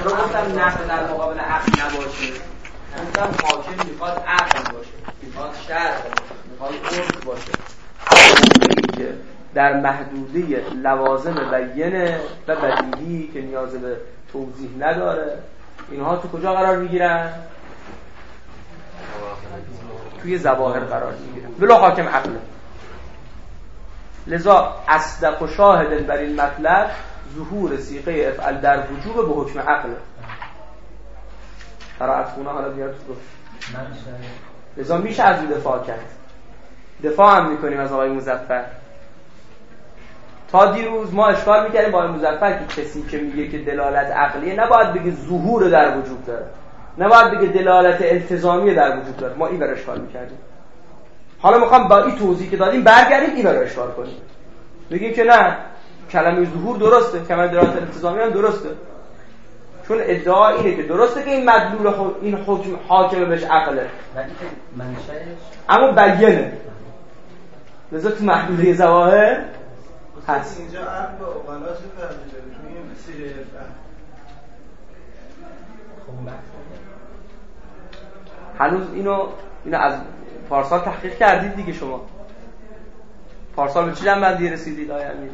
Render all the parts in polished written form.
چرا گفتم نقل در مقابل عقل نباشه؟ گفتم حاکم میخواد عقل باشه، میخواد شرع باشه، میخواد عرف باشه، که در محدوده لوازم بیینه و بدیهی که نیاز به توضیح نداره. اینها تو کجا قرار میگیرن؟ توی ظواهر قرار میگیرن، بلا حاکم عقله. لذا اصدق و شاهد بر این مطلب ظهور صیغه افعل در وجوب به حکم عقله. قرائت خونه حالا بیار تو. لذا میشه از این دفاع کرد. دفاع هم میکنیم از آقای مظفر. تا دیروز ما اشکال میکردیم با آقای مظفر که کسی که میگه که دلالت عقلیه نباید بگه ظهور در وجود داره، نباید بگه دلالت التزامی در وجود داره. ما این بر اشکال میکردیم. حالا میخوام با این توضیح که دادیم برگردیم این بر اشکال کنیم، بگیم که نه، کلمه ظهور درسته، کلمه دلالت التزامی هم درسته، چون ادعا اینه که درسته که این مدلول این حکم حاکم بهش عقله، ولی که منشأش اما بیانه. لذا تو محدوده ظواهر هست. اینجا عقل و اقلا چه فرقی داره تو این صیغه افعل؟ هنوز اینو از پارسال تحقیق کردید دیگه. شما پارسال به چی جنبندی رسیدید آقای امیری؟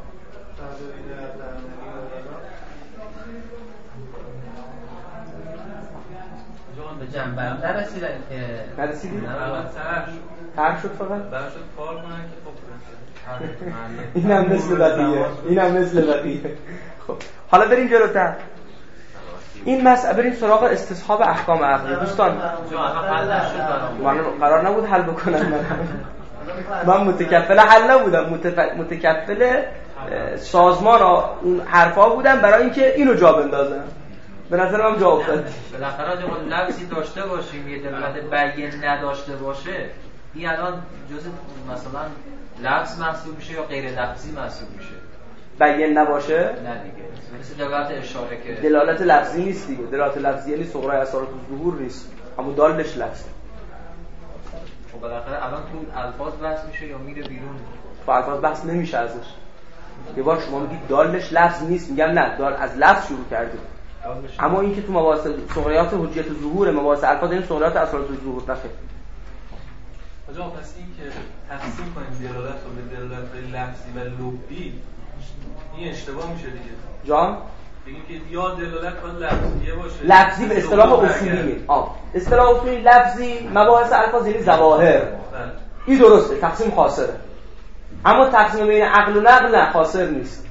به جنبندی نرسیدن که نرسیدید؟ طرح شد فقط؟ برای شد کار کنن که خب اینم مثل بقیه. خب حالا بریم جلوتر. این مسئله بریم سراغ استصحاب احکام عقلی. دوستان من قرار نبود حل بکنم، من متکفل حل نبودم، متکفل سازمان اون حرفا بودم برای اینکه اینو جا بندازم. به نظر من جا افتاد. بالاخره اگه لفظی داشته باشیم یه دلالت بیان نداشته باشه، این الان جزء مثلا لفظ محسوب میشه یا غیر لفظی محسوب میشه؟ بیان نباشه؟ نه دیگه، مثل دلالت اشاره که دلالت لفظی نیست دیگه. دلالت لفظی یعنی صغرای اثرات ظهور نیست، اما دالش لفظه. خب بالاخره الان تو الفاظ بحث میشه یا میره بیرون؟ تو الفاظ بحث نمیشه ازش. یه بار شما میگید دالش لفظ نیست، میگم نه، دال از لفظ شروع کردیم. اما این که تو مباحث صغریات حجیت ظهور، مباحث الفاظ این صغریات اثرات ظهور نخیر. آجا پس این که تقسیم کنیم دلالت رو به دلالت لفظی و لفظی، این اشتباه میشه دیگه. جان بگیم که یا دلالت باید لفظیه باشه، لفظی به اصطلاح اصولی میاد. اصطلاح اصولی لفظی مباحث الفاظ یعنی ظواهر. این درسته، تقسیم خاصره. اما تقسیم بین عقل و نقل نه، خاصر نیست.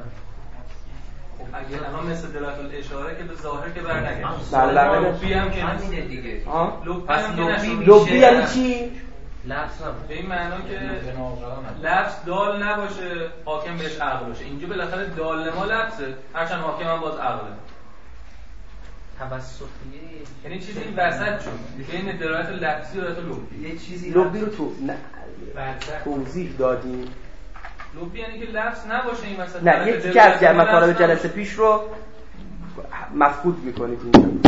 اگه الان مثل دلالت الاشاره که به ظاهر که برنگرده. بله لفظی هم که همینه دیگه. پس لفظی یعنی چی؟ لفظ به این معنا که لفظ دال نباشه، حاکم بهش عقل باشه. اینجا بالاخره دال ما لفظه، هرچند حاکم هم باز عقله. توسطیه یعنی چیزی این وسط شد بین دلالت لفظی و دلالت لفظی. یه چیزی لفظی رو تو توضیح دادیم. لفظی یعنی که لفظ نباشه این وسط. نه یه تیکه از مطالب جلسه پیش رو مفقود میکنید اینجا.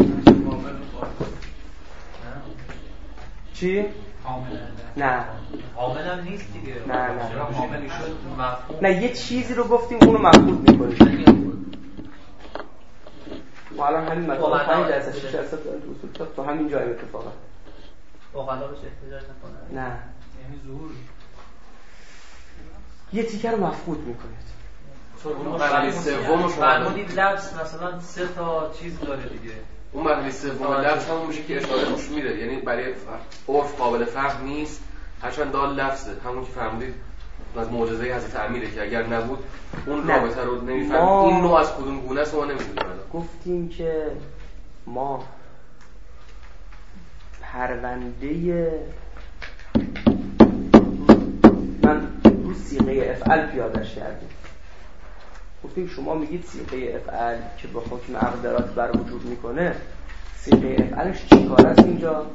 چی؟ نه عامل هم نیست دیگه. نه عاملی شد مفهوم. نه یه چیزی رو گفتیم اونو مفقود میکنید. ما الان همین مطالب 5 درصد 6 درصد اصول تو همین جای اتفاقا اقلا بهش احتجاج نکنه. نه یعنی ظهور یه تیکه رو مفقود میکنید. اون مرحله سومش فرمودید لفظ مثلا 3 تا چیز داره دیگه. اون مرحله سوم لفظ همون میشه که اشاره روش میره، یعنی برای عرف قابل فهم نیست، هرچند دال لفظه. همون که فرمودید از معجزه حضرت امیره که اگر نبود اون رابطه رو نمیفهمید. این نوع از کدوم گونه است ما نمیدونیم. گفتیم که ما پرونده من رو صیغه افعل پیاده‌اش کردیم. گفتیم شما میگید صیغه افعل که با حکم عقل دارات بر وجود میکنه، صیغه افعلش چی کار است اینجا؟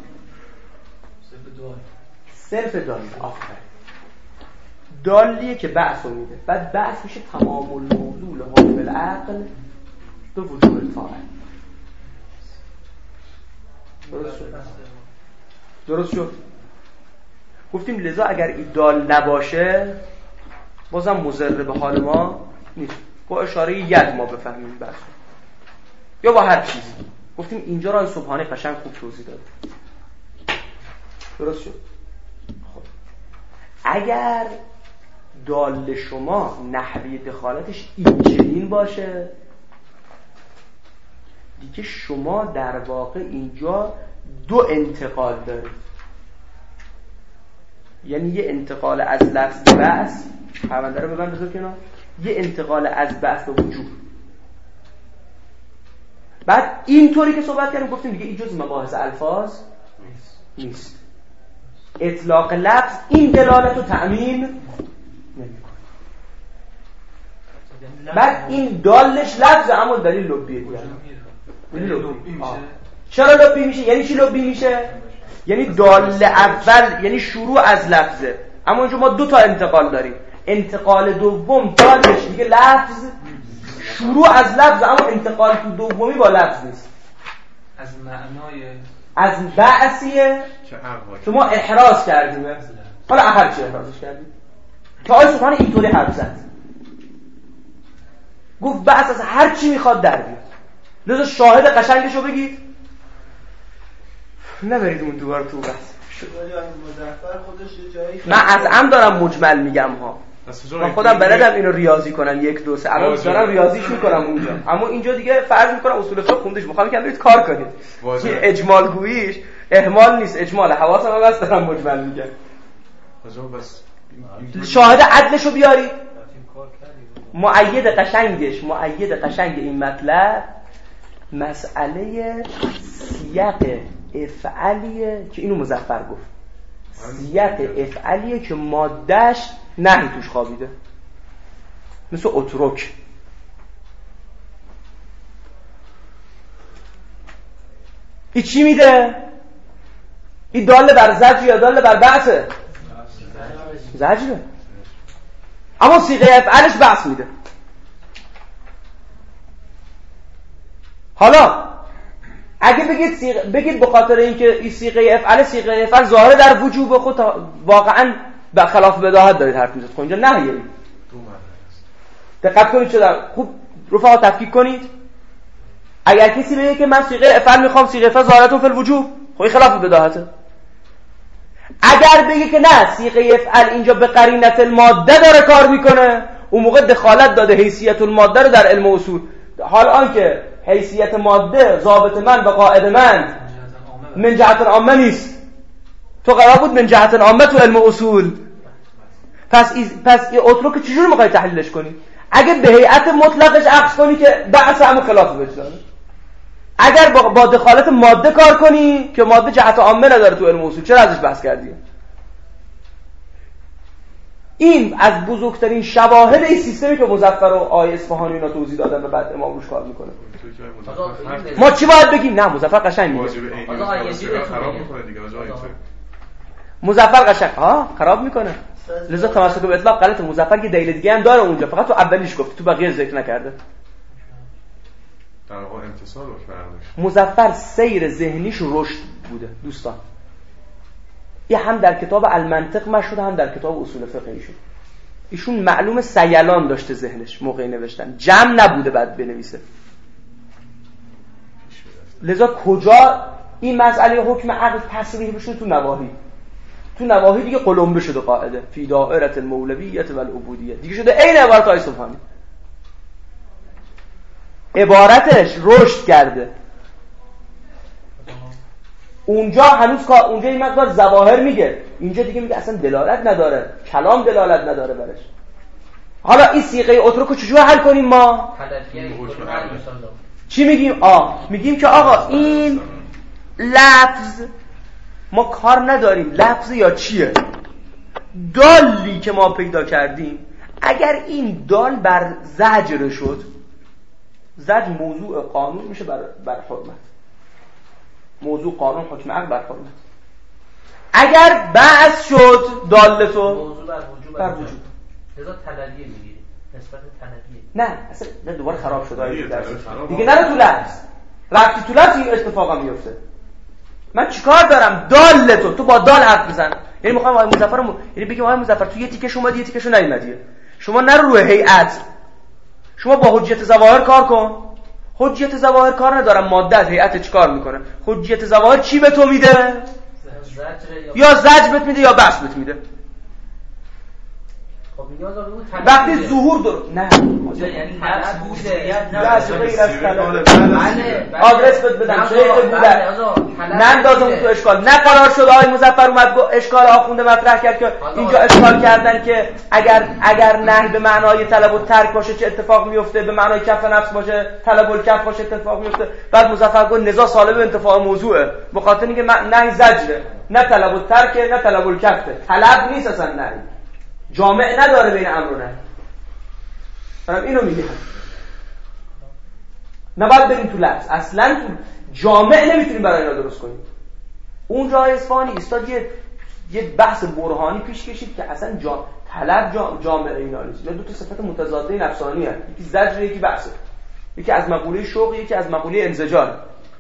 صرف دال. آفرین. دالیه که بعث رو میده. بعد بعث میشه تمام الموضوع حکم العقل به وجود الفاعل. درست شد. گفتیم لذا اگر این دال نباشه بازم مضر به حال ما نیست. با اشاره ید ما بفهمیم بحث. یا با هر چیزی. گفتیم اینجا را سبحانه قشنگ خوب توضیح داد. درست شد. خب اگر دال شما نحوه دخالتش این باشه، دیگه شما در واقع اینجا دو انتقال دارید. یعنی یه انتقال از لفظ به بعث، پرونده رو ببند بذار کنار، یه انتقال از بعث به وجوب. بعد اینطوری که صحبت کردیم گفتیم دیگه این جز مباحث الفاظ نیست. اطلاق لفظ این دلالت رو تأمین نمی‌کنه. بعد این دالش لفظ اما دلیل لبیه دیگه. چرا لبی میشه؟ یعنی چی لبی میشه؟ یعنی دال اول یعنی شروع از لفظه، اما اینجا ما دو تا انتقال داریم. انتقال دوم دالش دیگه لفظ، شروع از لفظ اما انتقال دومی با لفظ نیست. از معنای از بعثیه که ما احراز کردیم. حالا هر چی احرازش کردیم که آیه سبحانه اینطوری حرف زد، گفت بعث از هر چی میخواد در بیاد. لذا شاهد قشنگشو بگید، نبرید اون دوباره تو بحث. مظفر خودش یه جایی من از عم دارم مجمل میگم ها، من خودم بلدم اینو ریاضی کنم 1 2 3 الان دارم ریاضیش میکنم اونجا، اما اینجا دیگه فرض میکنم اصول فقه خوندش، میخوام که برید کار کنید. این اجمال گوییش اهمال نیست، اجمال. حواسم هم هست دارم مجمل میگم. بس شاهد عدلشو بیارید. مؤید قشنگ این مطلب مسئله سیاق افعالیه که اینو مظفر گفت. سیاق افعالیه که مادهش نهی توش خوابیده، مثل اترک. این چی میده؟ این داله بر زجر یا داله بر بعثه؟ زجره، اما صیغه افعالش بعث میده. حالا اگه بگید به خاطر اینکه این صیغه افعال ظاهر در وجوب خود واقعا به خلاف بداهت دارید حرف میزنید، خب اینجا نهیه. دقت کنید چه خوب رفقا تفکیک کنید. اگر کسی بگه که من صیغه افعال میخوام، صیغه افعال ظاهرتون فی الوجوب، خب این خلاف بداهته. اگر بگه که نه صیغه افعال اینجا به قرینت الماده داره کار میکنه، اون موقع دخالت داده حیثیت الماده رو در علم اصول. حال آنکه حیثیت ماده ضابط من و قاعده من من جهت العامه نیست، تو قرار بود من جهت العامه تو علم اصول. پس این اترک چجوری میخوای تحلیلش کنی؟ اگه به هیئت مطلقش عکس کنی که بعث هم خلاف بجدانه، اگر با دخالت ماده کار کنی که ماده جهت عامه نداره تو علم اصول، چرا ازش بحث کردی؟ این از بزرگترین شواهد این سیستمی که مظفر و آیه اصفهانی اینا توضیح دادن و بعد امام روش کار میکنه. ما چی باید بگیم؟ نه مظفر قشنگ میگه. مظفر قشنگ خراب میکنه. لذا تمسک به اطلاق غلط. مظفر که دلیل دیگه هم داره اونجا، فقط تو اولیش گفت، تو بقیه ذکر نکرده. در واقع امتصال و مظفر سیر ذهنیش رشد بوده دوستان. یه هم در کتاب المنطق مشهور، هم در کتاب اصول فقه شد. ایشون معلوم سیلان داشته ذهنش موقع نوشتن، جمع نبوده بعد بنویسه. لذا کجا این مسئله حکم عقل تصریح بشه؟ تو نواهی دیگه قلمبه شده قاعده فی دائره المولویت و العبودیه دیگه، شده عین عبارت آیه سبحانی. عبارتش رشد کرده. اونجا هنوز اونجا این مقدار ظواهر میگه، اینجا دیگه میگه اصلا دلالت نداره، کلام دلالت نداره برش. حالا این صیغه اترکو چجوری حل کنیم ما؟ چی میگیم؟ میگیم که آقا این لفظ ما کار نداریم لفظ یا چیه، دالی که ما پیدا کردیم اگر این دال بر زجر شد، زجر موضوع قانون میشه بر حرمت، موضوع قانون حکم عقل بر حرمت. اگر بعث شد دالتو موضوع بر وجوب لذا طلبیه میگیری نسبت طلبیه. نه اصلا دوباره خراب شد دیگه، نره تو لفظ رفتی تو لفظ این اتفاقا میفته. من چیکار دارم؟ دالتو تو با دال حرف بزن. یعنی میخوام آقای مظفر یعنی بگیم آقای مظفر تو یه تیکش اومدی یه تیکشو نیومدی، شما نرو روی هیئت، شما با حجیت ظواهر کار کن. حجیت ظواهر کار ندارم ماده از هیئت چیکار میکنه. حجیت ظواهر چی به تو میده؟ یا زجر بهت میده یا بحث بهت میده. وقتی ظهور نه یعنی نفس بوده آدرس بدم شیخ بوده نندازم تو اشکال. نه قرار شد آقای مظفر اومد اشکال آخونده مطرح کرد که اینجا اشکال کردن که اگر نهی به معنای طلب و ترک باشه چه اتفاق میفته، به معنای کف نفس باشه طلب الکف باشه اتفاق میفته. بعد مظفر گفت نزاع سالب انتفاع موضوعه، به خاطر اینکه نهی زجره، نه طلب الترک نه طلب الکف، طلب نیست اصلا نهی، جامع نداره بین امر و نهی. منم اینو میگم نباید بریم تو لفظ، اصلا تو جامع نمیتونیم برای اینا درست کنیم. اون جای اصفهانی ایستاد یه بحث برهانی پیش کشید که اصلا طلب جامع اینا نیست. اینا دو تا صفت متضاده نفسانی هست، یکی زجر یکی بحثه، یکی از مقوله شوق یکی از مقوله انزجار.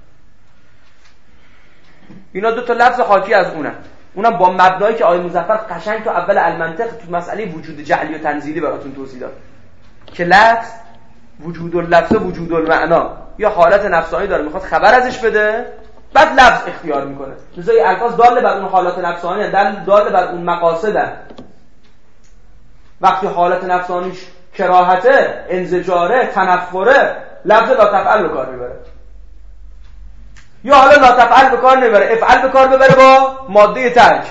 اینا دو تا لفظ حاکی از اونم با مبنایی که آقای مظفر قشنگ تو اول المنطق تو مسئله وجود جعلی و تنزیلی براتون توضیح داد که لفظ وجود اللفظ وجود المعنا یا حالت نفسانی داره میخواد خبر ازش بده، بعد لفظ اختیار میکنه. لذا این الفاظ دال بر اون حالات نفسانی هستند، دال بر اون مقاصد هستند. وقتی حالت نفسانیش کراهته، انزجاره، تنفره، لفظ لا تفعل به کار میبره. یا حالا لا تفعل به کار نمیبره، افعل به کار ببره با ماده ترک.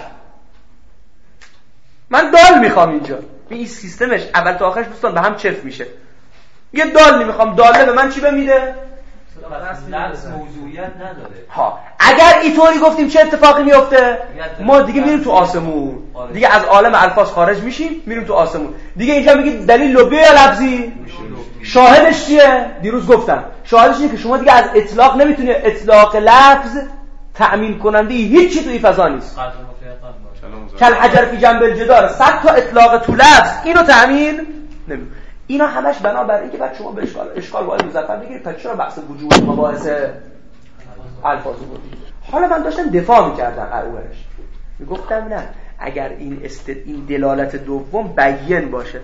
من دال میخوام اینجا. این سیستمش اول تا آخرش دوستان به هم چفت میشه. یه دال میخوام، داله به من چی بمیده؟ لفظ موضوعیت نداره. ها اگر اینطوری گفتیم چه اتفاقی میفته؟ ما دیگه میریم تو آسمون، دیگه از عالم الفاظ خارج میشیم، میریم تو آسمون. دیگه اینجا میگید دلیل لبی یا لفظی؟ شاهدش چیه؟ دیروز گفتم شاهدش اینه که شما دیگه از اطلاق نمیتونی، اطلاق لفظ تأمین کننده هیچی توی فضا نیست. کل حجر فی جنب الجدار، 100 تا اطلاق تو لفظ اینو تأمین نمیکنه. اینا همش بنابر اینکه بعد شما به اشکال باید مظفر بگیرید تا چرا بحث وجود مباحث الفاظ بود. حالا من داشتم دفاع میکردم اولش، میگفتم نه اگر این دلالت دوم بیان باشه،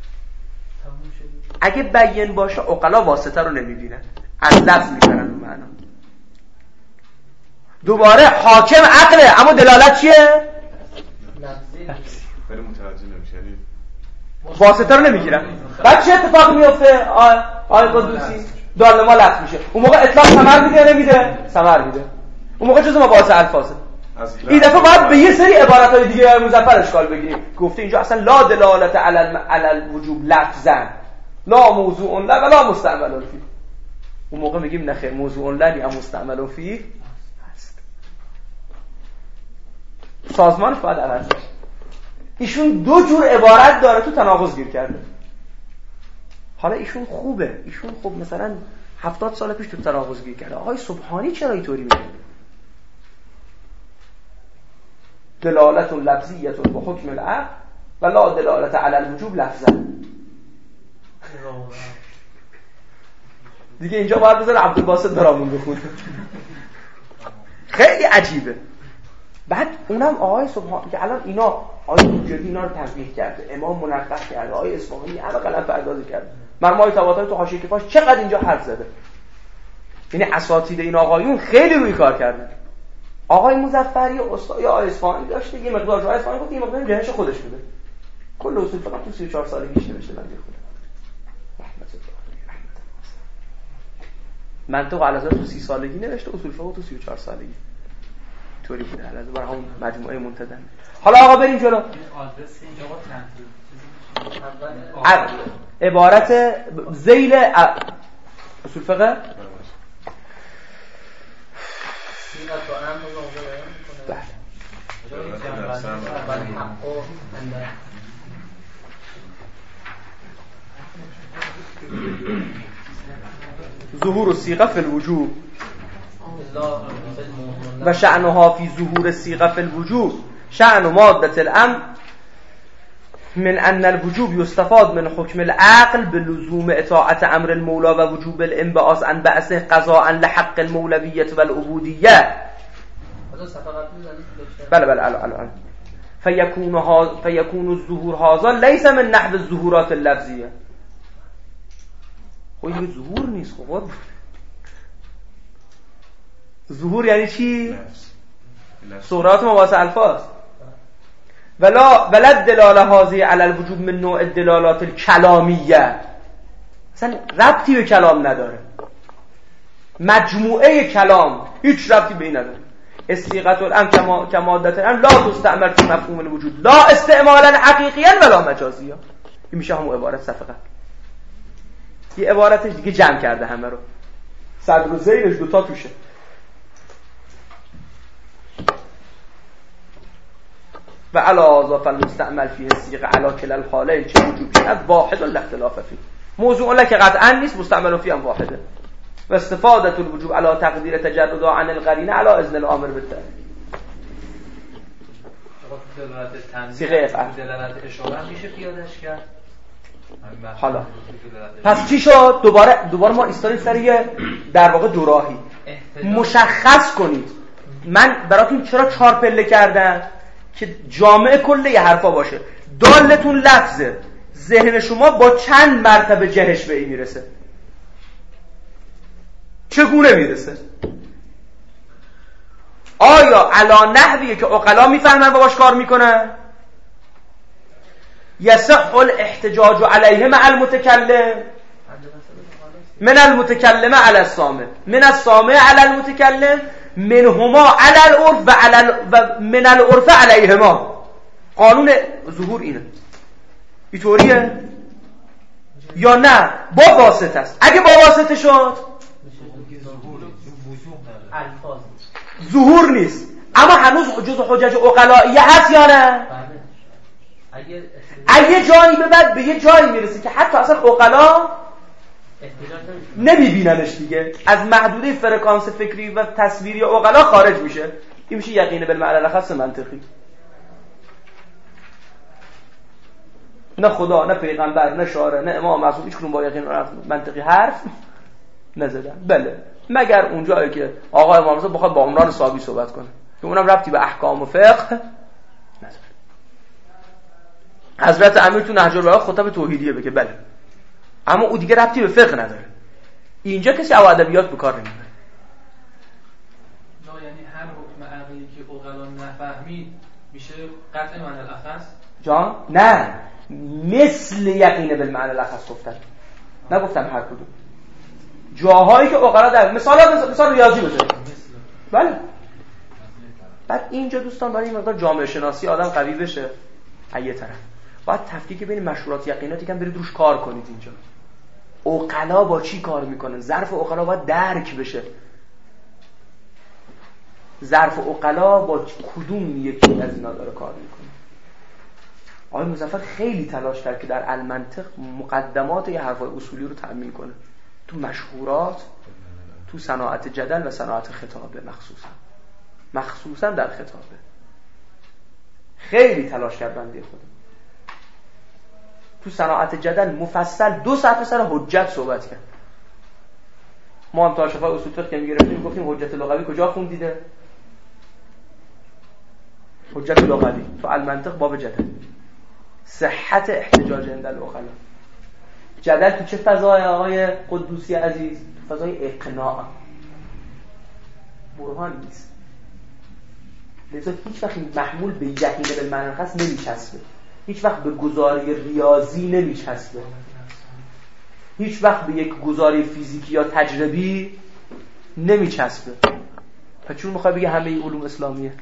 اگه بیان باشه عقلا واسطه رو نمیبینن، از لفظ میبرن اون معنا. دوباره حاکم عقله اما دلالت چیه؟ خیلی متوجه نمیشه، یعنی واسطه رو نمیگیرن. بعد چه اتفاقی میفته؟ آقای قدوسی دال ما لفظ میشه. اون موقع اطلاق ثمر میده یا نمیده؟ ثمر میده. اون موقع جزء مباحث الفاظه. این دفعه باید به یه سری عباراتای دیگه مظفر اشکال بگیریم. گفته اینجا اصلا لا دلالت علی الوجوب لفظا، لا موضوع لا ولا مستعمل فی. اون موقع میگیم نه خیر موضوع لا یا مستعمل فی هست. سازمانش باید عوض بشه. ایشون دو جور عبارت داره تو تناقض گیر کرده. حالا ایشون خوبه، ایشون خب مثلا 70 سال پیش تو تناقض گیر کرده. آقای سبحانی چرا اینطوری میگه؟ دلالت لفظیه به حکم العقل و لا دلالت علی الوجوب لفظا. دیگه اینجا باید بذاره عبدالباسط برامون بخونه. خیلی عجیبه. بعد اونم آقای سبحانی که الان اینا آقای حجتی اینا رو تنبیه کرده، امام منقح کرده، آقای اصفهانی همه قلم پردازی کرده، مرمای طباطبایی تو حاشیه کفاش چقدر اینجا حرف زده. یعنی اساتید این آقایون خیلی روی کار کردن. آقای مظفری استاد یا آقای اصفهانی داشته یه مقدار جای اصفهانی گفت یه مقدار جهش خودش بوده. کل اصول فقط تو 34 سالگیش نوشته من بخونم. رحمت الله. منطق الازهر تو 30 سالگی نوشته، اصول فقه تو 34 سالگی. طوری بوده الازهر برای همون مجموعه منتدم. حالا آقا بریم جلو. آدرس اینجا با تنظیم عبارت ذیل اصول فقه ظهور الصيغه في الوجوب و شأنها في ظهور الصيغه في الوجوب شأن مادة الامر من ان الوجوب يستفاد من حكم العقل بلزوم اطاعة امر المولى و وجوب الانبعاث عن بعثه قضاء لحق المولوية والعبودية. بله الان فيكون الظهور هذا ليس من نحو الظهورات اللفظية. خب این ظهور نیست، خب ظهور یعنی چی؟ لفظ. سورات مواس الفاظ. ولا دلاله هذه علی الوجوب من نوع الدلالات الکلامیه، اصلا ربطی به کلام نداره. مجموعه کلام هیچ ربطی به این نداره. استیقاط الامر کمادت الامر لا تستعمل فی مفهوم الوجود لا استعمالا حقیقیا ولا مجازیا. این میشه همون عبارت صفحه قبل. یه عبارتش دیگه جمع کرده همه رو، صدر و زیرش دوتا توشه. و علا ذا فالمستعمل فیه الصیغه علا کلا الحالین چه وجوب شد واحد لا اختلاف فیه. موضوع لك قطعا نیست، مستعمل فیه هم واحده. و استفاده الوجوب علا تقدیر تجرد عن القرینه علا اذن الامر بالتعبیر. صیغه افعال دلالت اشاره میشه پیادش کرد. حالا پس چی شد؟ دوباره ما ایستادیم سر یه در واقع دوراهی. مشخص کنید من براتون چرا 4 پله کردم که جامع کل یه حرفا باشه. دالتون لفظه، ذهن شما با چند مرتبه جهش به این میرسه؟ چگونه میرسه؟ آیا علا نحویه که عقلا میفهمن و باش کار میکنن؟ یصح الاحتجاج علیه مع المتکلم من المتکلم علی السامع من السامع علی المتکلم منهما علی العرف و من العرف علیهما. قانون ظهور اینه. اینطوریه یا نه با واسطه است؟ اگه با واسطه شد ظهور نیست، اما هنوز جزء حجج عقلائیه هست یا نه؟ اگه جایی به یه جایی میرسه که حتی اصلا عقلا نمیبیننش دیگه، از محدوده فرکانس فکری و تصویری عقلا خارج میشه. این میشه یقین بالمعنی الاخص منطقی. نه خدا، نه پیغمبر، نه شارع، نه امام معصوم هیچ کدوم با یقین منطقی حرف نزدن. بله مگر اونجایی که آقا امام رضا بخواد با عمران صحابی صحبت کنه که اونم ربطی به احکام و فقه نداره. حضرت امیر تو نهج البلاغه خطب توحیدیه بگه بله، اما او دیگه ربطی به فقه نداره. اینجا کسی او ادبیات به کار نمیبره. یعنی هر حکم عقلی که عقلا نفهمید میشه قطع معنی الاخص؟ جان نه، مثل یقین بالمعنی الاخص گفتن، نگفتم هر کدوم. جاهایی که عقلا در مثال ریاضی بزنید. بله. بعد اینجا دوستان برای این مقدار جامعه شناسی آدم قوی بشه، از یه طرف باید تفکیک بین مشهورات یقینات یکم برید روش کار کنید. اینجا عقلا با چی کار میکنن؟ ظرف عقلا باید درک بشه. ظرف عقلا با کدوم یکی از اینا داره کار میکنه؟ آقای مظفر خیلی تلاش کرد که در المنطق مقدمات یه حرفای اصولی رو تأمین کنه. تو مشهورات، تو صناعت جدل و صناعت خطابه، مخصوصا در خطابه خیلی تلاش کرد بنده خودم. تو صناعت جدل مفصل 2 صفحه سر حجت صحبت کرد. ما هم تا شفای اصول فقه که میگرفتیم گفتیم حجت لغوی کجا خوندیده؟ حجت لغوی تو المنطق باب جدل. صحت احتجاج عند العقلا. جدل تو چه فضای آقای قدوسی عزیز؟ تو فضای اقناع، برهان نیست. لذا هیچ وقت محمول به یقین بالمعنی الاخص نمیچسبه، هیچ وقت به گزاره ریاضی نمیچسبه، هیچ وقت به یک گزاره فیزیکی یا تجربی نمیچسبه. پس چون میخوای بگی همه این علوم اسلامیه؟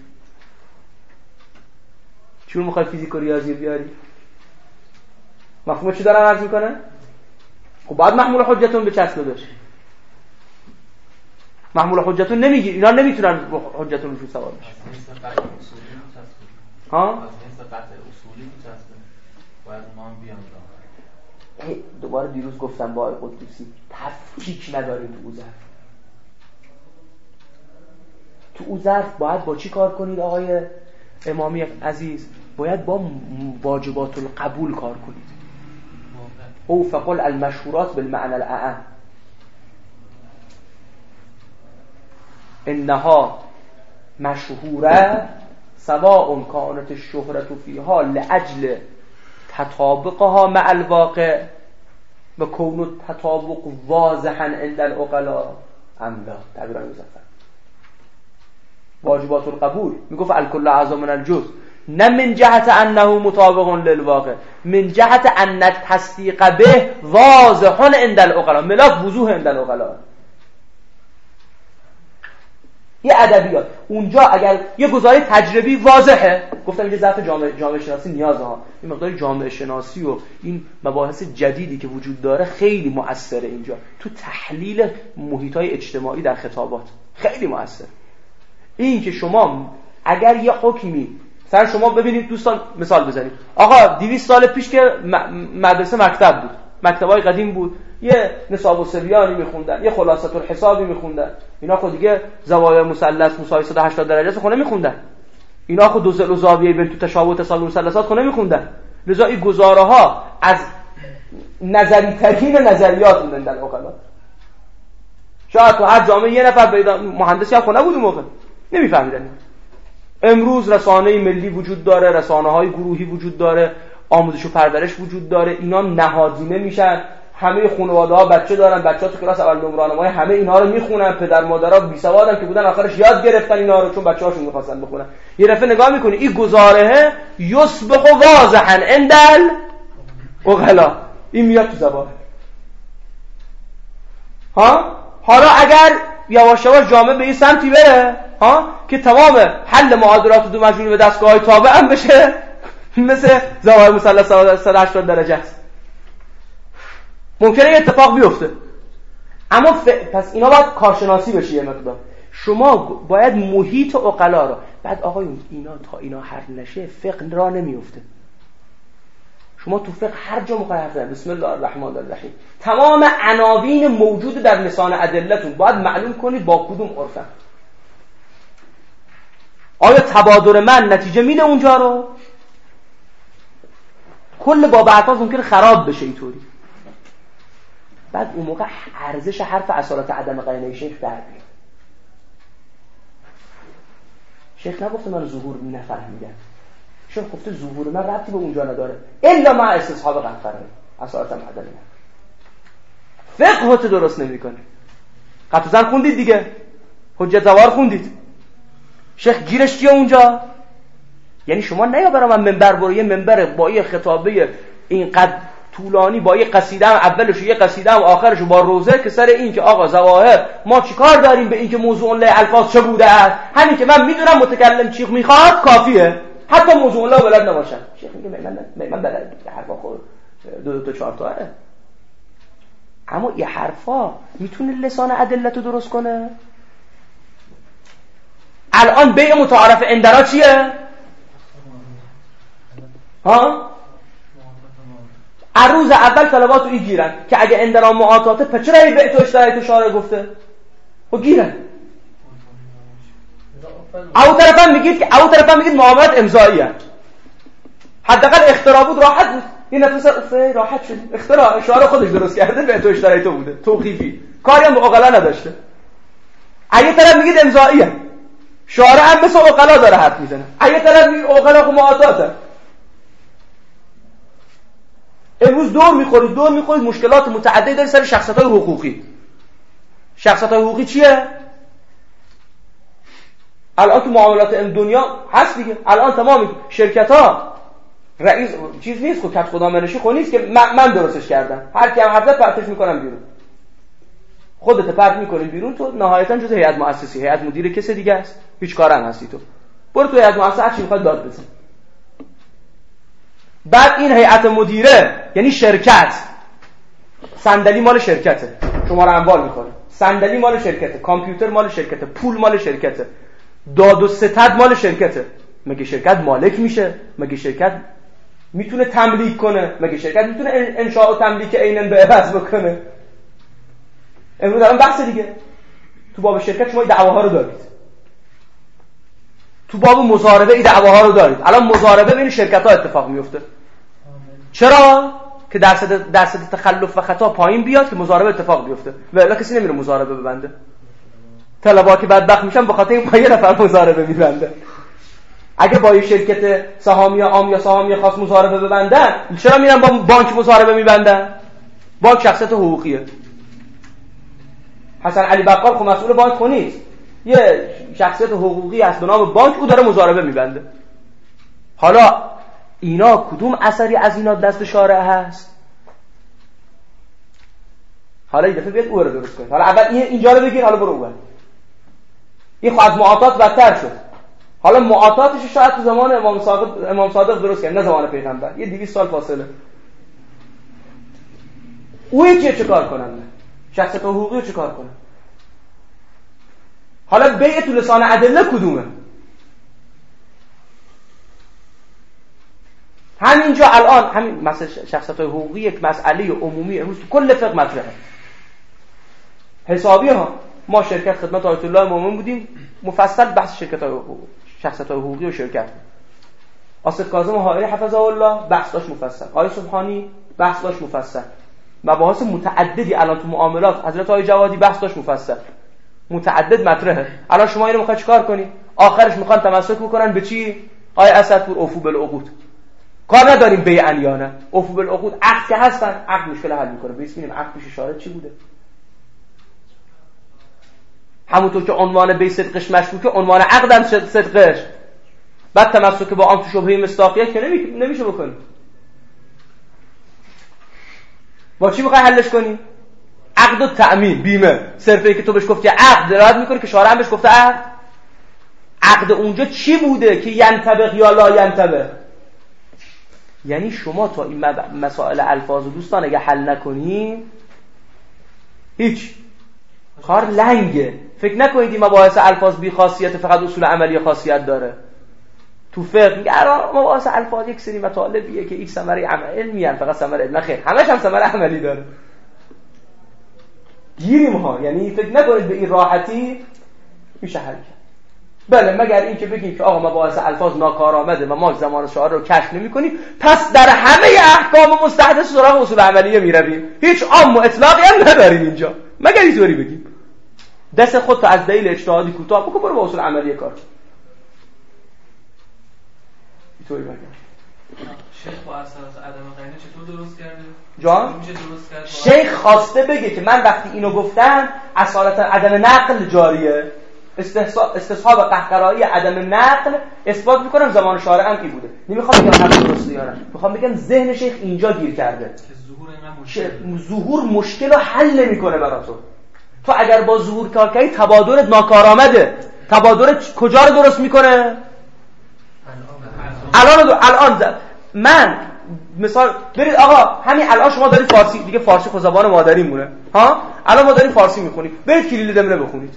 چون میخوای فیزیک و ریاضی بیاری؟ مفهوم چی دارم عرض میکنه؟ خب باید محمول حجتون به چسبه بشه. محمول حجتون نمیگی، اینا نمیتونن حجتون رو سوال بشه. ها؟ از مثل قطع اصولی میچسبه باید ما هم بیام دوباره دیروز گفتم با آقای قدوسی تفکیک نداریم تو او ظرف. تو او ظرف باید با چی کار کنید آقای امامی عزیز؟ باید با واجبات القبول کار کنید. او فقل المشهورات بالمعنى الاعم انها مشهوره سواء كانت الشهرة فيها لأجل تطابقها مع الواقع و كون التطابق واضحا عند العقلاء ام لا. تعبیران مظفر واجبات القبول، میگفت الکل اعضا من الجزء، نه من جهت انه مطابق للواقع، من جهت ان التصدیق به واضح عند العقلاء، ملاک وضوح عند العقلاء. یه ادبیات اونجا اگر یه گزاره تجربی واضحه، گفتم اینجا ظرف جامعه شناسی نیازه ها، این مقدار جامعه شناسی و این مباحث جدیدی که وجود داره خیلی مؤثره اینجا تو تحلیل محیط‌های اجتماعی در خطابات، خیلی مؤثر. این که شما اگر یه حکمی مثلا شما ببینید دوستان مثال بزنید، آقا 200 سال پیش که مدرسه مکتب بود، مکتبای قدیم بود، یه نصاب الصبیانی میخوندن، یه خلاصه الحسابی میخوندن، اینا خود دیگه زوایای مثلث مساوی 180 درجه خونه میخوندن، اینا خود دو ضلع و زاویه بین تو تشابه تساوی مثلثات خونه میخوندن. لذا این گزاره ها از نظری ترین نظریات بودن در عقلا. شاید تو هر جامعه یه نفر مهندسی هم خونه بود اون موقع، نمیفهمیدن. امروز رسانه ملی وجود داره، رسانه‌های گروهی وجود داره، آموزش و پرورش وجود داره، اینا نهادینه میشن، همه خانواده‌ها بچه دارن، بچه‌ها تو کلاس اول نمره راهنمایی همه اینا رو میخونن، پدر مادرها بیسوادن که بودن آخرش یاد گرفتن اینا رو چون بچه‌هاشون می‌خواستن بخونن. یه دفعه نگاه می‌کنی این گزاره یصبح واضحا عند العقلاء، این میاد تو زبان. حالا اگر یواش یواش جامعه به این سمتی بره که تمام حل معادلات دو مجموعی به دستگاه‌های تابع هم بشه، مثل زوایای مثلث 180 درجه است، ممکنه اتفاق بیفته. اما پس اینا باید کارشناسی بشه یه مقدار. شما باید محیط عقلا رو بعد آقایون اینا تا اینا حل نشه فقه را نمیفته. شما تو فقه هر جا مقرر کردن بسم الله الرحمن الرحیم، تمام عناوین موجود در لسان ادلتون باید معلوم کنید با کدوم عرفن. آیا تبادر من نتیجه میده اونجا رو؟ کل باب احکام ممکنه خراب بشه اینطوری. بعد اون موقع ارزش حرف اصالت عدم قرینه شیخ در میاد. شیخ نگفته من ظهور نفهمیدم، شیخ گفته ظهور من ربطی به اونجا نداره الا مع استصحاب قرینه اصالت عدم. فقه تو درست نمیکنه. قطع زن خوندید دیگه، حجت زوار خوندید، شیخ گیرش چیه اونجا؟ یعنی شما نیا برای من منبر برو یه منبر با یه خطابه اینقدر طولانی با یه قصیده هم اولش و یه قصیده هم آخرش با روزه که سر این که آقا ظواهر ما چیکار داریم به این که موضوع له الفاظ چه بوده است، همین که من میدونم متکلم چی میخواد کافیه، حتی موضوع له بلد نباشم. شیخ میگه من بلد حرفا خود دو تا چهار تا هست، اما این حرفا میتونه لسان ادلت رو درست کنه. الان بیع متعارف اندرا چیه؟ روز اول طلبات رو گیرن که اگه اندرا معاطاته پچرا این بیع تو اشترای تو شارع گفته و گیرن. او طرف هم میگید معاملات امضایی هست، حداقل اختراع بود راحت بود، این نفس راحت شد، اختراع شارع خودش درست کرده بیع تو اشترای تو بوده، توقیفی، کاری هم به عقلا نداشته. اگه طرف میگید امضایی هست، شارع هم مثل عقلا داره حرف میزنه، اگه طرف میگید عقلا خب معاطاته. امروز دور میخورید مشکلات متعددی داره سر شخصیت‌های حقوقی. شخصیت‌های حقوقی چیه؟ الان تو معاملات دنیا هست دیگه، الان تمام شرکت‌ها رئیس چیز نیست، خود خدا منشی خود نیست که من درستش کردم، هر کی هم حرف پرتش میکنم بیرون، خودت پرت میکنی بیرون، تو نهایتاً جزء هیئت مؤسسه، هیئت مدیره کسی دیگه است، هیچ کارم هستی تو، برو تو هیئت مؤسسه هر چی میخواد داد بزن. بعد این هیئت مدیره یعنی شرکت، صندلی مال شرکته، شما رو اموال میکنه، صندلی مال شرکته، کامپیوتر مال شرکته، پول مال شرکته، داد و ستد مال شرکته. مگه شرکت مالک میشه؟ مگه شرکت میتونه تملیک کنه؟ مگه شرکت میتونه انشاء و تملیک عیناً به عوض بکنه؟ امروز الان بحث دیگه، تو باب شرکت شما دعواها رو دارید، تو باب مضاربه این دعواها رو دارید. الان مضاربه بین شرکت‌ها اتفاق میفته. چرا؟ که درصد تخلف و خطا پایین بیاد که مضاربه اتفاق بیفته. و الا کسی نمیره مضاربه ببنده. طلبا که بدبخت میشن به خاطر این یه نفر مضاربه میبنده. اگه با یه شرکت سهامی عام یا سهامی خاص مضاربه ببندن، چرا میرن با بانک مضاربه میبندن؟ بانک شخصیت حقوقیه. حسن علی بقال خب مسئول بانک نیست. یه شخصیت حقوقی هست به نام بانک، او داره مضاربه میبنده. حالا اینا کدوم اثری از اینا دست شارع هست؟ حالا این دفعه بیاد او رو درست کنید. حالا اول اینجا رو بگیر، حالا برو اون. این خب از معاطات بدتر شد. حالا معاطاتش شاید تو زمان امام صادق درست کرد، نه زمان پیغمبر، یه 200 سال فاصله. او یکی چه کار کنن؟ شخصیت حقوقی رو چه کار کنن؟ حالا بیع تو لسان ادله کدومه؟ همینجا الان همین مسئله شخصیت حقوقی یک مسئله عمومی امروز تو کل فقه مطرحه. حسابی ها ما شرکت خدمت آیت الله مومن بودیم، مفصل بحث شخصیت حقوقی و شرکت بود. آصف کاظم حائری حفظه الله بحث داشت مفصل، آقای سبحانی بحث داشت مفصل، مباحث متعددی الان تو معاملات حضرت آقای جوادی بحث داشت مفصل، متعدد مطرحه. الان شما اینو میخواید چیکار کنی؟ آخرش میخوان تمسک بکنن به چی؟ آیه اسدپور اوفو بالعقود. کار نداریم بیعن یا نه، اوفو بالعقود، عقد که هستن، عقد مشکل حل میکنه. ببینیم عقد پیش اشاره چی بوده. همونطور که عنوان بی صدقش مشکوکه، عنوان عقدم صدقش. بعد تمسک با آن تو شبهه مصداقیت که نمیشه بکنی. با چی میخوای حلش کنی؟ عقد و تأمین، بیمه. صرفه که تو بهش گفتی عقد دلالت میکنه که شارع هم بهش گفته عقد. عقد اونجا چی بوده که ینطبق یا لا ینطبق؟ یعنی شما تا این مسائل الفاظ و دوستان اگه حل نکنی هیچ کار لنگه. فکر نکنید این مباحث الفاظ بی خاصیت، فقط اصول عملی خاصیت داره. تو فقه میگه مباحث الفاظ یک سری مطالبیه که یک ثمره علمی ان، فقط ثمره علمی خیر، همش هم ثمره عملی داره. گیریم ها، یعنی فکر نکنید به این راحتی میشه حل کرد. بله مگر این که بگیم که آقا مباحث الفاظ ناکارآمده و ما زمان شعار رو کشف نمی‌کنیم، پس در همه احکام مستحدث سراغ اصول عملیه میرویم، هیچ عام و اطلاقی هم نداریم اینجا. مگر اینطوری بگیم دست خودت از دلیل اجتهادی کوتاه بکن، برو با اصول عملیه کار. اینطوری بگم شیخ با اساس عدم قرینه چطور درست کرده؟ جان میشه درست کرد؟ شیخ خواسته بگه که من وقتی اینو گفتم اصالتا عدم نقل جاریه، استصحاب قهقرایی عدم نقل اثبات میکنم زمان شارع هم کی بوده. نمیخوام بگم همین درسته یا نه، میخوام بگم ذهن شیخ اینجا گیر کرده که ظهور مشکل رو حل نمیکنه برای تو اگر با ظهور کار کنی تبادرت ناکارآمده. تبادرت کجا رو درست میکنه؟ الان من مثال برید آقا همین الان شما دارید فارسی، دیگه فارسی خود زبان مادریمونه ها، الان ما داریم فارسی میخونیم، برید کلیل دمنه بخونید.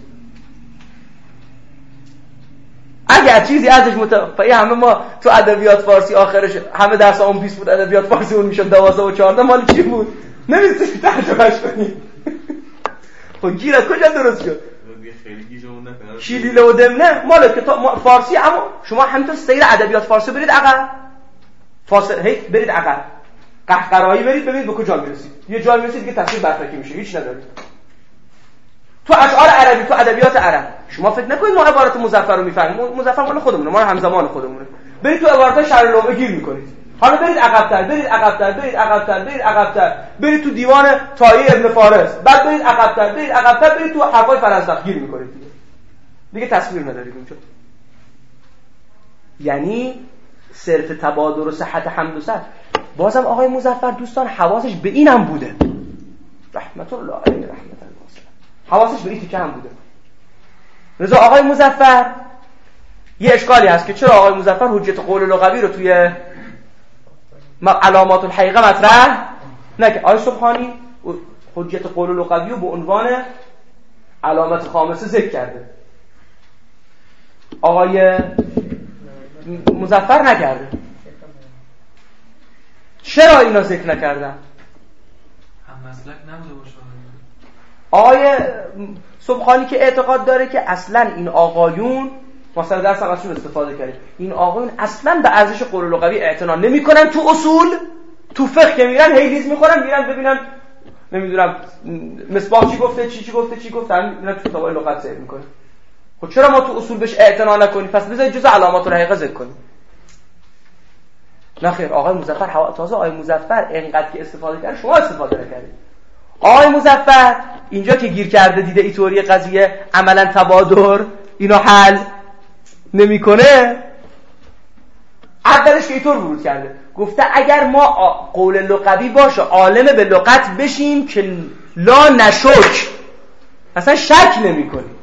اگر چیزی ازش متفقی همه ما تو ادبیات فارسی آخرش همه درس اون 20 بود، ادبیات فارسی اون میشد 12 و 14 مال چی بود؟ نمی‌تونی ترجمهش کنی. خب گیر از کجا درست شد؟ خیلی گیجمون نکنه. کلیل و دمنه مال کتاب فارسی، اما شما همینطور سیر ادبیات فارسی برید عقب. برید عقب. قهقرایی برید ببینید به کجا میرسید. یه جایی میرسید دیگه تفسیر برفکی میشه، هیچ ندارید. تو اشعار عربی، تو ادبیات عرب شما فکر نکنید ما عبارت مظفر رو میفهمیم. مظفر مال خودمونه، ما همزمان خودمونه. برید تو عبارات شرح لغوی گیر میکنید. حالا برید عقب‌تر، برید عقب‌تر، برید عقب‌تر، برید عقب‌تر، برید تو دیوان طایه ابن فارس، بعد برید عقب‌تر، برید عقب‌تر، برید تو حرفای فرزدق گیر میکنید دیگه تصویر ندارید اونجا. یعنی صرف تبادر و صحت حمد و ثنا. بازم آقای مظفر دوستان حواسش به اینم بوده، رحمت الله علیه رحمت الله، حواسش به این تیکه هم بوده. رضا آقای مظفر یه اشکالی هست که چرا آقای مظفر حجت قول لغوی رو توی علامات الحقیقه مطرح نکرد. آقای سبحانی حجت قول لغوی رو به عنوان علامت خامسه ذکر کرده، آقای مظفر نکرده. چرا اینا ذکر نکردن؟ هم مسلک نبوده باشه. آقای سبحانی که اعتقاد داره که اصلا این آقایون، مثلا درس هم ازشون استفاده کردیم، این آقایون اصلا به ارزش قول لغوی اعتنا نمی‌کنن. تو اصول تو فقه که میرن هیلیز می‌خورن، میرن ببینن نمیدونم مصباح چی گفته، چی گفته، میرن تو کتابای لغت سیر می‌کنن. خب چرا ما تو اصول بهش اعتنا نکنیم؟ پس بذارید جزء علامات الحقیقه ذکر کنیم. نه خیر، آقای مظفر تازه آقای مظفر اینقدر که استفاده کرد شما استفاده نکردید. آقای مظفر اینجا که گیر کرده دیده اینطوری قضیه عملا تبادر اینو حل نمیکنه، اولش که اینطور ورود کرده گفته اگر ما قول لغوی باشه عالم به لغت بشیم که لا نشک، اصلا شک نمی کنیم.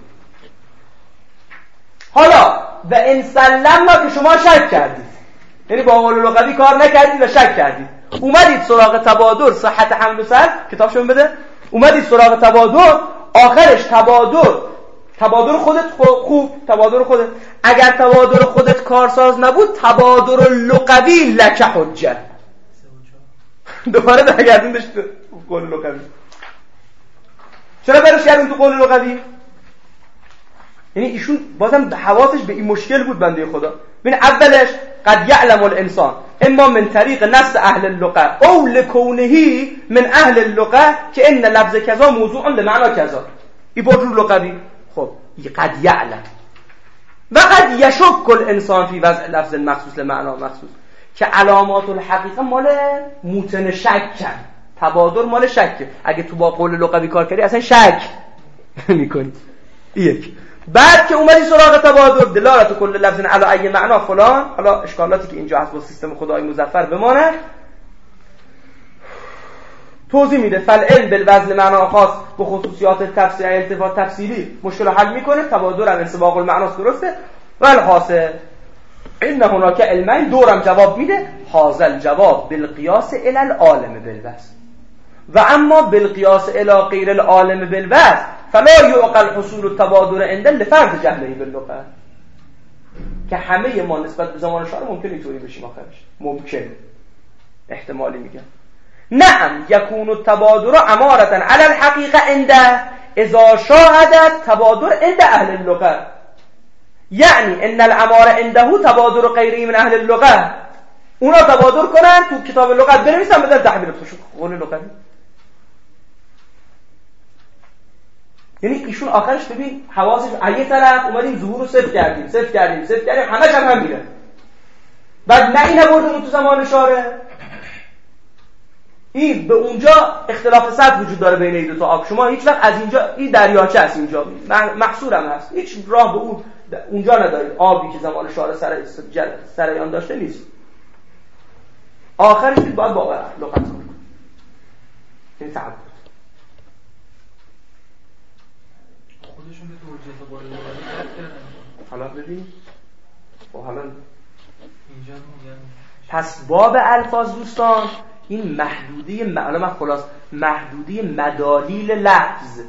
حالا و ان سلمنا که شما شک کردید، یعنی با قول لغوی کار نکردید و شک کردید، اومدید سراغ تبادر صحت حمل و سر، کتابشون بده، اومدید سراغ تبادر، آخرش تبادر خودت خوب، تبادر خودت، اگر تبادر خودت کارساز نبود تبادر لغوی لک حجه. دوباره برگردوندش تو قول لغوی. چرا برش کردیم تو قول لغوی؟ یعنی ایشون بازم حواسش به این مشکل بود بنده خدا. ببین اولش قد یعلم الانسان اما من طریق نص اهل اللغه او لکونه من اهل اللغه که ان لفظ کذا موضوع لمعنی کذا، این بود رو لغوی. خب قد یعلم و قد یشک الانسان فی وضع لفظ مخصوص لمعنی مخصوص، که علامات الحقیقه مال موتن شک، تبادر مال شک. اگه تو با قول لغوی کار کردی اصلا شک میکنی. یک بعد که اومدی سراغ تبادر دلالت کل لفظ علی ای معنا فلان، حالا اشکالاتی که اینجا هست با سیستم خدای مظفر بمانه، توضیح میده فالعلم بالوزن معنا خاص به خصوصیات تفسیری التفات تفصیلی مشکل حل میکنه، تبادر هم انسباق المعناس درسته. و الحاصل ان هناك علمین، دورم جواب میده، حاصل جواب بالقیاس الی العالم بالوزن و اما بالقیاس الی غیر العالم بالوزن فلا یعقل حصول التبادر عند لفرض جهله باللغه، که همه ما نسبت به زمان شاه ممکن اینطوری بشیم آخرش، ممکن احتمالی میگم. نعم یکون التبادر امارة علی الحقیقه عنده اذا شاهدت تبادر عند اهل اللغه، یعنی ان الاماره عنده تبادر غیری من اهل اللغه، اونا تبادر کنن تو کتاب لغت بنویسن بدن تحویل قول لغوی. یعنی ایشون آخرش ببین حواسش یه طرف اومدیم ظهور رو صفر کردیم همش هم میره، بعد نه این بردمون تو زمان اشاره، این به اونجا اختلاف سطح وجود داره بین این دو تا آب، شما هیچ وقت از اینجا این دریاچه است اینجا محصور هم هست، هیچ راه به اون اونجا ندارید، آبی که زمان اشاره سریان داشته نیست، آخرش باید با لغت کنید. این تعبد خودشون به توجیه با لغت کردن. حالا ببین حالا اینجا میگن پس باب الفاظ دوستان این محدوده محدوده مدالیل لفظ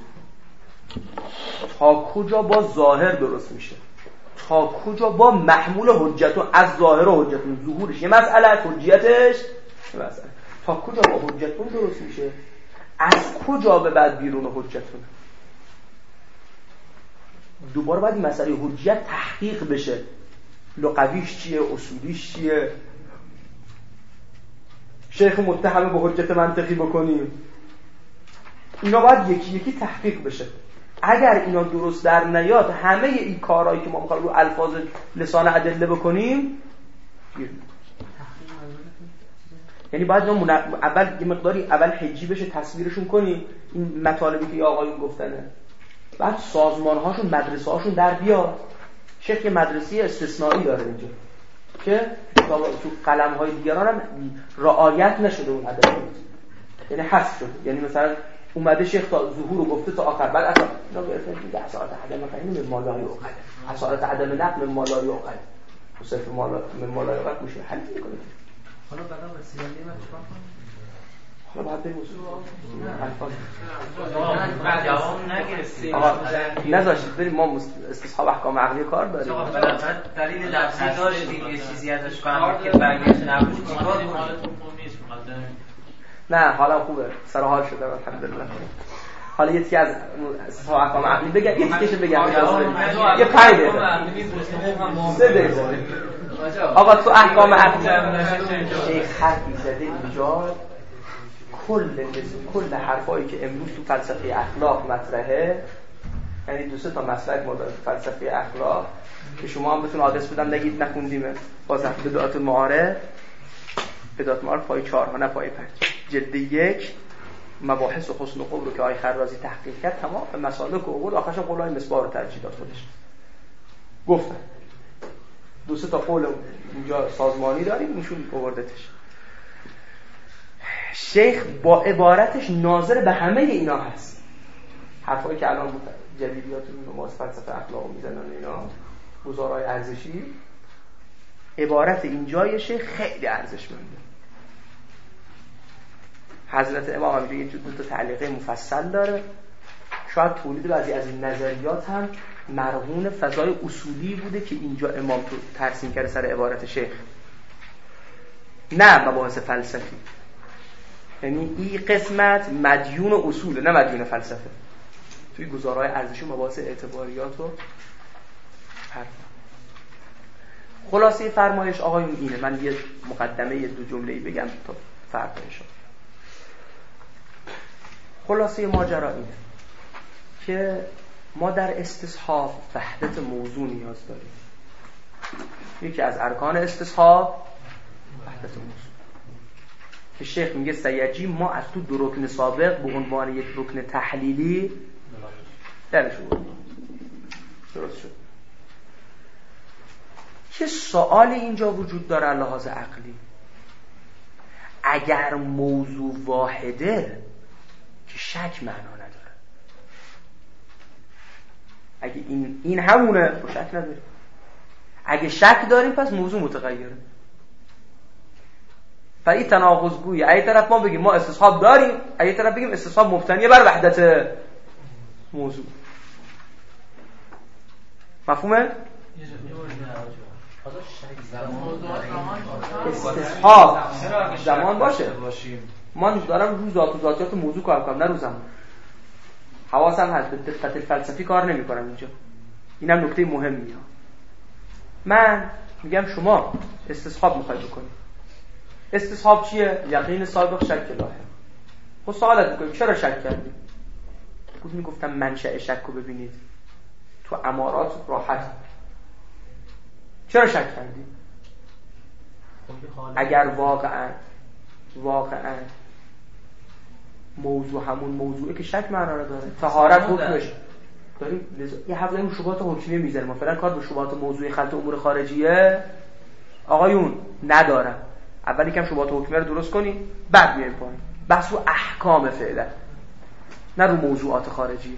تا کجا با ظاهر درست میشه، تا کجا با محمول حجتون، از ظاهر و حجتون ظهورش یه مسئله، حجیتش یه مسئله، تا کجا با حجتون درست میشه، از کجا به بعد بیرون حجتون. دوباره باید این مسئله حجیت تحقیق بشه، لغویش چیه، اصولیش چیه، شیخ متهم به حجت منطقی بکنیم، اینا باید یکی یکی تحقیق بشه. اگر اینا درست در نیاد همه این کارهایی که ما می‌خوایم رو الفاظ لسان ادله بکنیم یعنی باید اول یه مقداری اول حجی بشه تصویرشون کنیم این مطالبی که آقایون گفتنه، بعد سازمان‌هاشون مدرسه‌هاشون در بیاد. شیخ مدرسه استثنایی داره اینجا که تو قلم‌های دیگران هم رعایت نشده اون ادبیات، یعنی حذف شده، یعنی مثلا اومده شیخ تا ظهور رو گفته تا آخر، بعد اصلا اینا گرفتن اثارات عدم قیم من مالای عقد، اثارات عدم نقل من مالای عقد، صرف من مالای عقد میشه حل می‌کنه. حالا بعدا رسیدن من چیکار کنم؟ حالا بعد به موضوع الفاظ بعد جواب نگرفتیم. نذاشتید بریم ما استصحاب احکام عقلی کار داریم. آقا بالاخره دلیل لفظی داشتیم یه چیزی ازش فهمید که برگشت نبود چیکار کنیم؟ نه حالا خوبه، سر حال شده الحمدلله. حالا یه تیکه از استصحاب احکام عقلی بگم، یه تیکهش بگم، یه 5 دقیقه 3 دقیقه. آقا تو احکام عقلی شیخ حرفی زده اینجا، کل حرفایی که امروز تو فلسفه اخلاق مطرحه، یعنی 2-3 تا مسلک ما داره تو فلسفه اخلاق که شما هم بتون آدرس بدم نگید نخوندیمه، بازم بدعات معارف پای 4 نه پای 5 جلد 1 مباحث و حسن و خوب رو که آقای خرازی تحقیق کرد، تمام مسالک و اصول آخرش قولای مصباح رو ترجیح داد خودش. گفتن 2-3 تا قول اینجا سازمانی داریم ایشون آوردتش. شیخ با عبارتش ناظر به همه اینا هست. حرفایی که الان جدیدیاتون نماز فلسفه اخلاق میزنن اینا گزارهای ارزشی، عبارت اینجای شیخ خیلی ارزشمنده. حضرت امام هم یه دو تا تعلیقه مفصل داره. شاید تولید بعضی از این نظریات هم مرهون فضای اصولی بوده که اینجا امام تو ترسیم کرده سر عبارت شیخ، نه مباحث فلسفی. یعنی این قسمت مدیون اصوله نه مدیون فلسفه. توی گزارهای ارزشی مباحث اعتباریات و خلاصه فرمایش آقایون اینه. من یه مقدمه 2 جمله‌ای بگم تا فرقش. خلاصه ماجرا اینه که ما در استصحاب وحدت موضوع نیاز داریم. یکی از ارکان استصحاب وحدت موضوع که شیخ میگه سیجی ما از تو 2 رکن سابق به عنوان یک رکن تحلیلی درش بود. درست شد. که سوال اینجا وجود داره لحاظ عقلی، اگر موضوع واحده که شک معنا نداره. اگه این همونه تو شک نداریم. اگه شک داریم پس موضوع متغیره. فای تناقض گویی اگه طرف ما بگیم ما استصحاب داریم، اگه طرف بگیم استصحاب مبتنی بر وحدت موضوع. مفهومه؟ استصحاب زمان باشه. من دارم رو ذات و ذاتیات موضوع کار کنم نه رو زمان. حواسم هست به دقت فلسفی کار نمی کنم اینجا. اینم نکته مهمیه. من میگم شما استصحاب میخواید بکنید. استصحاب چیه؟ یقین سابق شک لاحق. خب سوالت میکنیم چرا شک کردی؟ بود میگفتم منشأ شک رو ببینید تو امارات راحت. چرا شک کردی؟ اگر واقعا موضوع همون موضوعه که شک معنا داره. طهارت حکمش داریم یه حوزه شبهات حکمیه میذاریم. ما فعلا کار به شبهات موضوعی خلط امور خارجیه آقایون ندارم. اول یکم شبهات حکمیه رو درست کنیم بعد میایم پایین. بحث رو احکام فعلا نه رو موضوعات خارجیه.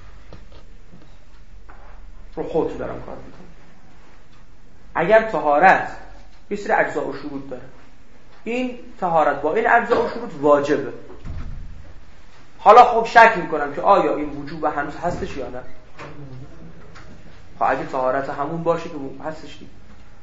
رو خودت دارم کار میکنم. اگر طهارت یه سری اجزا و شروط داره، این طهارت با این اجزا و شروط واجبه. حالا خب شک میکنم که آیا این وجوب هنوز هستش یا نه. خب اگه طهارت همون باشه که هستش دیگه.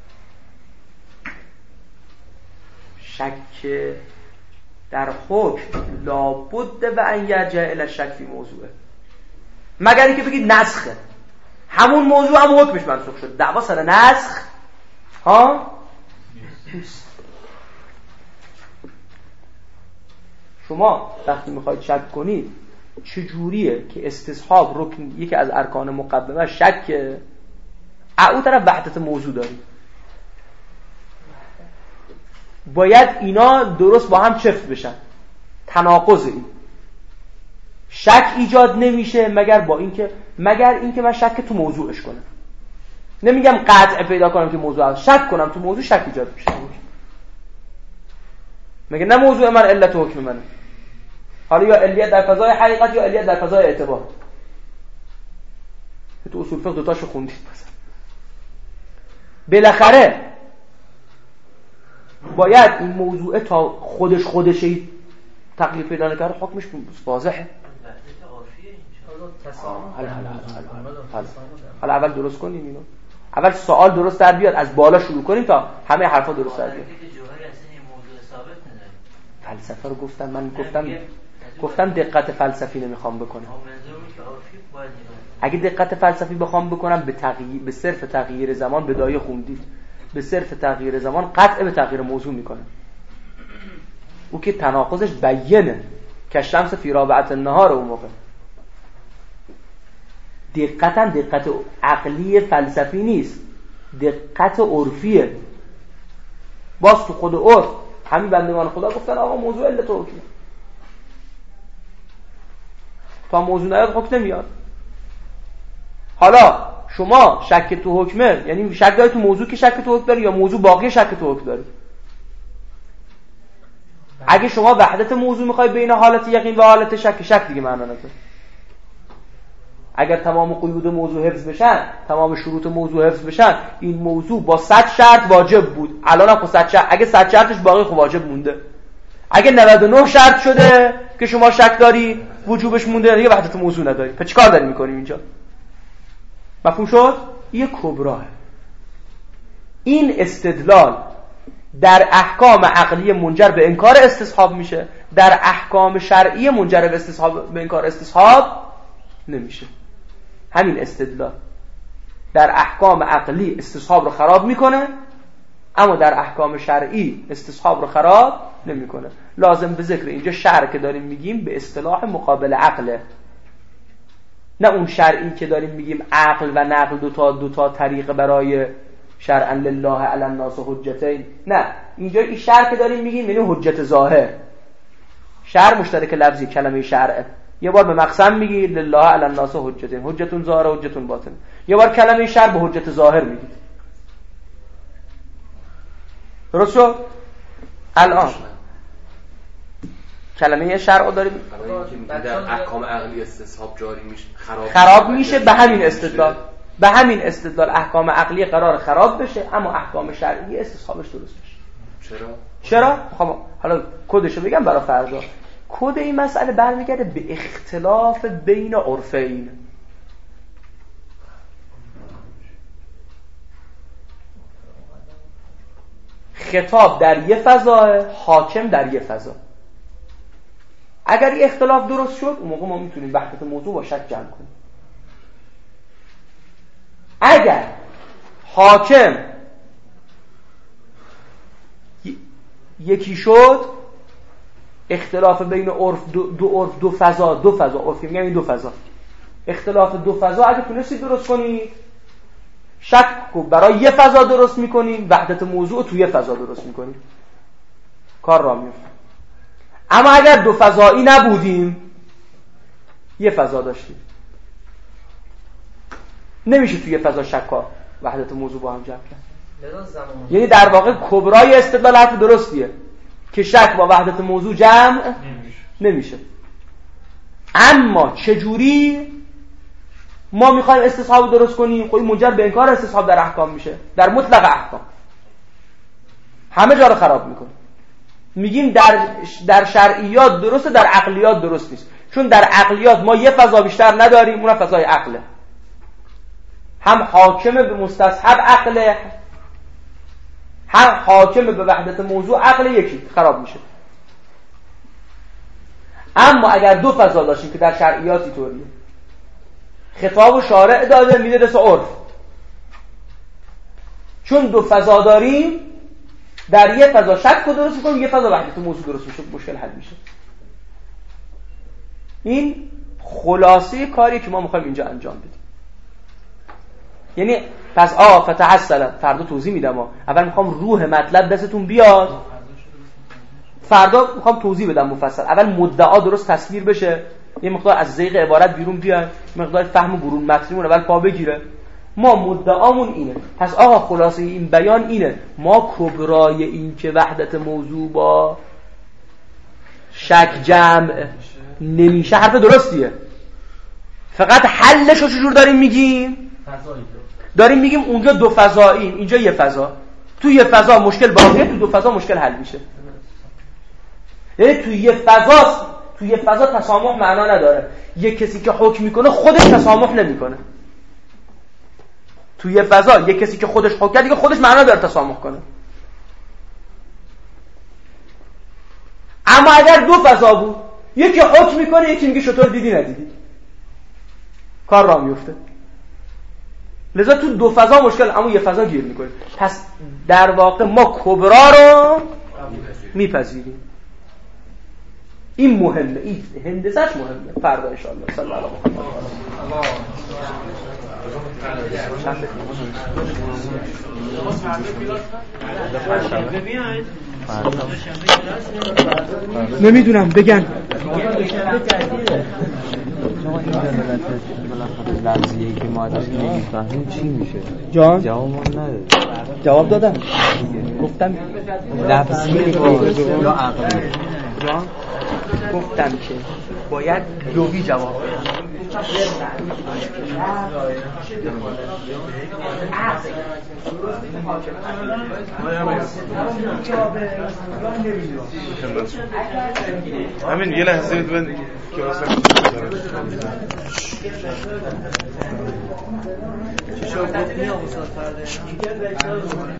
شک در حکم لابد و ان یرجع الی الشک فی موضوعه، مگر اینکه بگید نسخه همون موضوع هم حکمش منسوخ شد. دعوا سر نسخ شما وقتی میخواید شک کنید چجوریه که استصحاب رکن یکی از ارکان مقدمه شک اون طرف وحدت موضوع دارید. باید اینا درست با هم چفت بشن. تناقض این شک ایجاد نمیشه مگر اینکه من شک تو موضوعش کنم. نمیگم قطع پیدا کنم که موضوع شک کنم تو موضوع شک ایجاد میشه. مگه نه موضوع من علت حکم منه. حالا یا علیت در فضای حقیقت یا علیت در فضای اعتبار. تو اصول فقه دوتاشو خوندید مثلا. بالاخره باید این موضوع تا خودشی تقلیل پیدا نکنه حکمش واضحه. حالا اول درست کنیم اینو. اول سوال درست در بیاد از بالا شروع کنیم تا همه حرفا درست در بیاد. فلسفه رو گفتم دقت فلسفی نمیخوام بکنم. اگه دقت فلسفی بخوام بکنم به صرف تغییر زمان بدایه خوندید. به صرف تغییر زمان قطع به تغییر موضوع میکنه. او که تناقضش بیانه که شمس فی رابعه النهار اون موقع. دقت عقلی فلسفی نیست، دقت عرفیه. باز تو خود عرف همین بندگان خدا گفتن آقا موضوع علت حکم. تا موضوع نیاد حکم نمیاد. حالا شما شک تو حکمه، یعنی شک داری تو موضوع که شک تو حکم داری، یا موضوع باقی شک تو حکم داری؟ اگه شما وحدت موضوع میخوای بین حالت یقین و حالت شک دیگه معنا نداره. اگر تمام قیود موضوع حفظ بشن، تمام شروط موضوع حفظ بشن، این موضوع با 100 شرط واجب بود. الان هم 100 شرط، اگه 100 شرطش باقی خب واجب مونده. اگه 99 شرط شده که شما شک داری وجوبش مونده، دیگه وحدت موضوع نداری. پس چیکار داریم میکنیم اینجا؟ مفهوم شد؟ یه کبراه. این استدلال در احکام عقلی منجر به انکار استصحاب میشه، در احکام شرعی منجر به انکار استصحاب نمیشه. همین استدلال در احکام عقلی استصحاب رو خراب میکنه، اما در احکام شرعی استصحاب رو خراب نمیکنه. لازم به ذکر اینجا شرع که داریم میگیم به اصطلاح مقابل عقله، نه اون شرعی که داریم میگیم عقل و نقل دوتا طریق برای شرعا لله علی الناس حجتین. نه، اینجا این شرع که داریم میگیم یعنی حجت ظاهر. شرع مشترک لفظی کلمه شرعه. یه بار به مقسم میگی لله علی الناس حجتین، حجتون ظاهر و حجتون باطن. یه بار کلمه شرع به حجت ظاهر میگید. درست شد؟ الان کلمه شرع رو داریم در احکام عقلی استصحاب جاری میشه، خراب میشه. به همین استدلال احکام عقلی قرار خراب بشه، اما احکام شرعی استصحابش درست بشه. چرا؟ خب حالا کدشو بگم برای فردا. کد این مسئله برمیگرده به اختلاف بین عرفین. خطاب در یه فضا، حاکم در یه فضا. اگر این اختلاف درست شد، اون موقع ما میتونیم وحدت موضوع با شک جمع کنیم. اگر حاکم یکی شد، اختلاف بین عرف دو فضا عرفی میگم این دو فضا، اختلاف دو فضا اگه تونستید درست کنید، شک رو برای یه فضا درست میکنیم، وحدت موضوع تو یه فضا درست میکنیم، کار راه میفته. اما اگر دو فضایی نبودیم، یه فضا داشتیم، نمیشه توی یه فضا شک وحدت موضوع با هم جمع کرد. یعنی در واقع کبرای استدلال حرف درستیه که شک با وحدت موضوع جمع نمیشه. اما چجوری ما میخوایم استصحاب درست کنیم؟ خب این منجر به انکار استصحاب در احکام میشه، در مطلق احکام همه جا رو خراب میکنه. میگیم در شرعیات درسته، در عقلیات درست نیست، چون در عقلیات ما یه فضا بیشتر نداریم، اون فضای عقله. هم حاکم به مستصحب عقله، هم حاکم به وحدت موضوع عقل، یکی خراب میشه. اما اگر دو فضا داشتیم که در شرعیاتی طوریه، خطاب و شارع داده میدرس عرف، چون دو فضا داریم در یه فضا شک رو درست میکنیم، یه فضا وحدت موضوع درست میشه، مشکل حل میشه. این خلاصه کاری که ما میخوایم اینجا انجام بدیم. یعنی پس فتحصل فردا توضیح میدم. اول میخوام روح مطلب دستتون بیاد، فردا میخوام توضیح بدم مفصل. اول مدعا درست تصویر بشه، یه مقدار از ذیق عبارت بیرون بیاد، مقدار فهم برون متنمون اول پا بگیره. ما مدعامون اینه. پس خلاصه این بیان اینه، ما کبرای این که وحدت موضوع با شک جمع نمیشه حرف درستیه، فقط حلش رو چجور داریم میگیم؟ داریم میگیم اونجا دو فضاییم، اینجا یه فضا. تو یه فضا مشکل باقیه، تو دو فضا مشکل حل میشه. یعنی تو یه فضا تسامح معنا نداره. یه کسی که حکم میکنه خودش تسامح نمیکنه. تو یه فضا یه کسی که خودش حکم کرد دیگه خودش معنا داره تسامح کنه. اما اگر دو فضا بود، یکی حکم میکنه، یکی میگه شطور دیدی ندیدی، کار راه میفته. لذا تو دو فضا مشکل، اما یه فضا گیر میکنه. پس در واقع ما کبرا رو میپذیریم. این مهمه، این هندسه‌اش مهمه. فردا ان شاء الله. صلی الله علیه و آله. نمیدونم بگن شما این دلالت بالاخره لفظیه که ما ازش نمیفهمیم چی میشه؟ جان جواب ما نداد. جواب دادم گفتم لفظیه یا عقلیه؟ جان گفتم که باید لغوی جواب بدم. همین یه لحظه ببین که واسه چه شد؟